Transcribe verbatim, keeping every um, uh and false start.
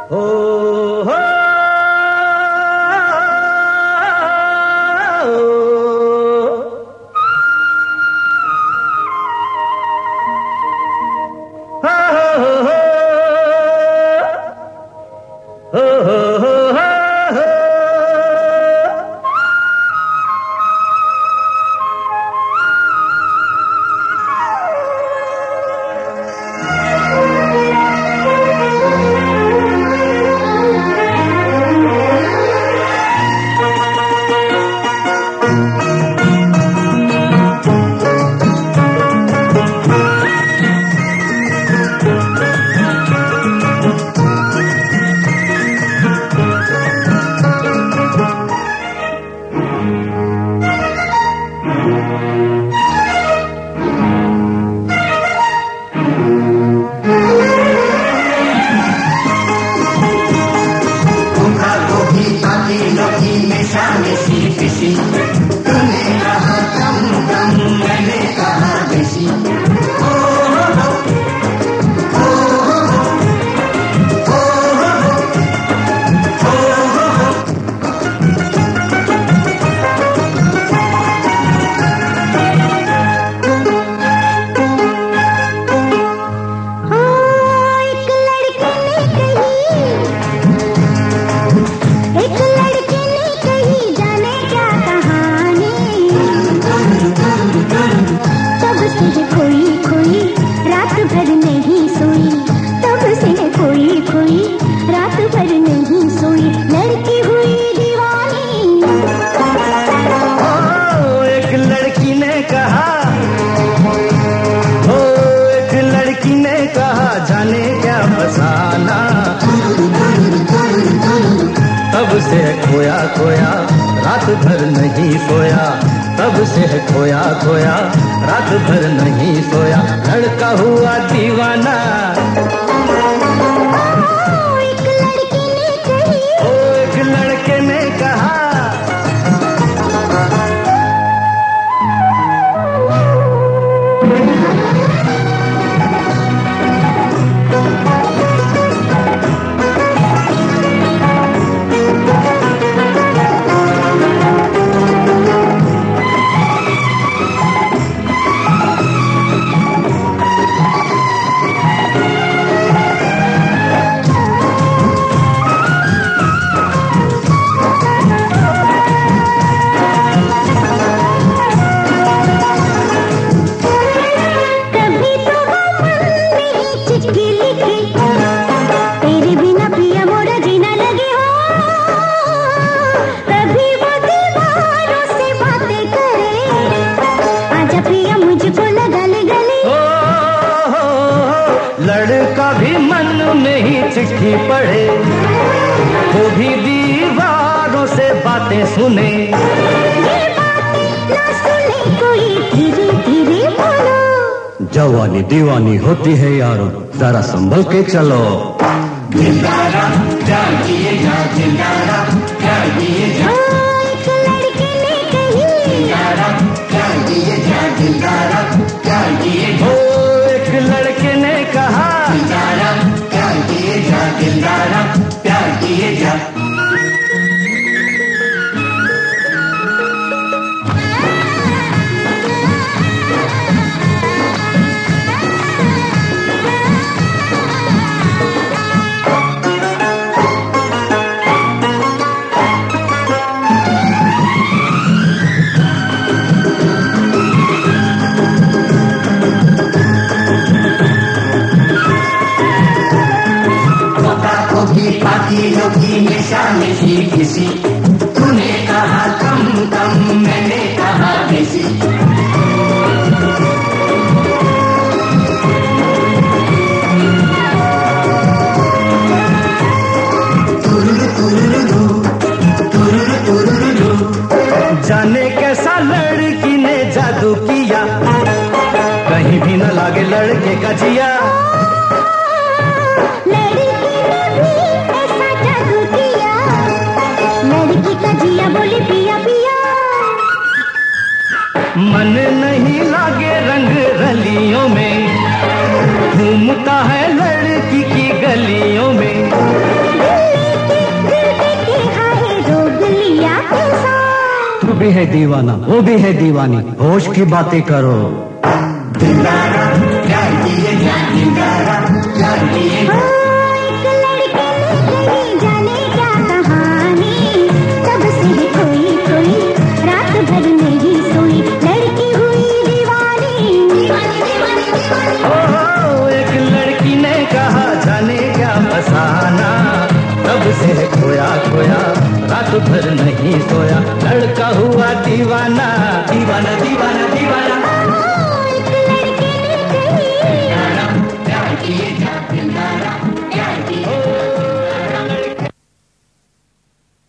हो हो खोया खोया रात भर नहीं सोया, तब से खोया खोया रात भर नहीं सोया, लड़का हुआ दीवाना। ओ एक लड़के ने कही, ओ एक लड़के ने कहा, लड़का भी मन में ही चिट्ठी पढ़े, वो भी दीवारों से बातें सुने, ये बातें ना सुने कोई धीरे धीरे बोलो। जवानी दीवानी होती है यारो, जरा संभल के चलो। दिलदारा जागिए जा, दिलदारा जागिए जा, एक लड़के ने कही, दिलदारा जागिए जा, दिलदारा जागिए जा, एक लड़के ने कहा, दिलदारा प्यार किए जा, दिलदारा प्यार किए जा। की निशान ही किसी, तूने कहा कम कम, मैंने कहा बेसी, तुरुरु तुरुरु तुरुरु तुरुरु, जाने कैसा लड़की ने जादू किया, कहीं भी न लागे लड़के का जिया। लड़की ने भी ऐसा जादू किया, भी है दीवाना, वो भी है दीवानी, होश की बातें करो। दिलारा प्यार किए जा, दिलारा प्यार किए जा। एक लड़के ने कही जाने क्या कहानी, तब से कोई कोई रात भर नहीं सोई, लड़की हुई दीवानी, दीवानी दीवानी दीवानी। ओ एक लड़की ने कहा जाने क्या फसाना, तब से खोया खोया रात भर नहीं सोया, लड़का हुआ दीवाना।